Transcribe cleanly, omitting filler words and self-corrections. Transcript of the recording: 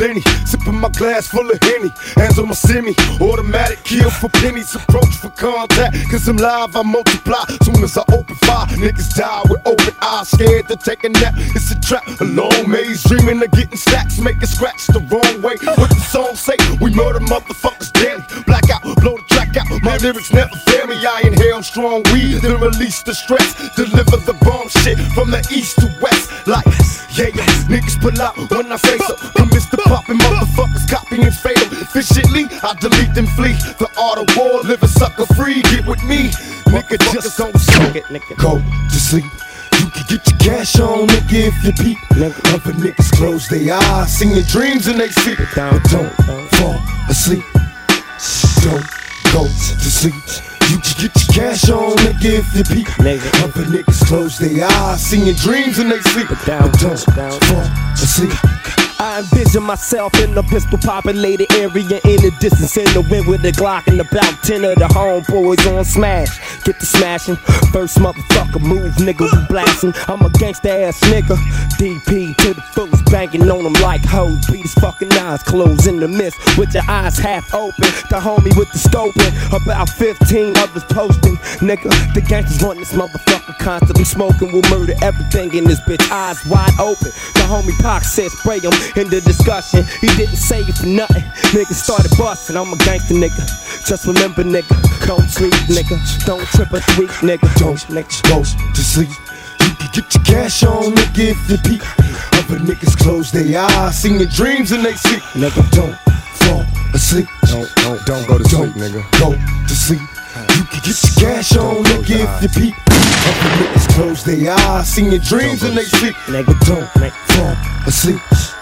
plenty. Sipping my glass full of Henny. Hands on my semi. Automatic kill for pennies. Approach for contact. Cause I'm live, I multiply. Soon as I open fire, niggas die with open eyes. Scared to take a nap. It's a trap. A long maze. Dreaming of getting stacks. Making scratch the wrong way. What the song say? We murder motherfuckers daily. Blackout, blow the track out. My lyrics never fail me. I inhale strong weed, then release the stress. Deliver the bomb shit from the east to west. Like, yeah, niggas pull out when I say so. Commits to popping motherfuckers, copying fatal. Efficiently, I delete and flee. The art of war, live a sucker free. Get with me, nigga, just don't sleep. Go to sleep. You can get your cash on, nigga, if you peep. Other niggas close their eyes, singing dreams in they sleep. But don't fall asleep. Don't go to sleep. You can get your cash on, nigga, if you peep. Other niggas close their eyes, singing dreams in they sleep. But don't fall asleep. I envision myself in a pistol populated area in the distance in the wind with a Glock and about 10 of the homeboys on smash. Get the smashing, first motherfucker move, nigga, we blasting. I'm a gangsta ass nigga, DP to the fullest, banging on them like hoes. Beat his fucking eyes closed in the mist with your eyes half open. The homie with the scoping, about 15 others posting. Nigga, the gangsters want this motherfucker constantly smoking. We'll murder everything in this bitch, eyes wide open. The homie Pac said spray him in the discussion. He didn't say it for nothing. Niggas started busting. I'm a gangster nigga. Just remember, nigga, don't sleep, nigga. Don't trip a tweak, nigga. Don't go to sleep. You can get your cash on, nigga, if you peep. Other niggas close their eyes, singing dreams in they sleep. Nigga, don't fall asleep. Don't go to sleep, nigga. Go to sleep. You can get your cash on, nigga, if you peep. Other niggas close their eyes, singing dreams in they sleep. Nigga, don't fall asleep.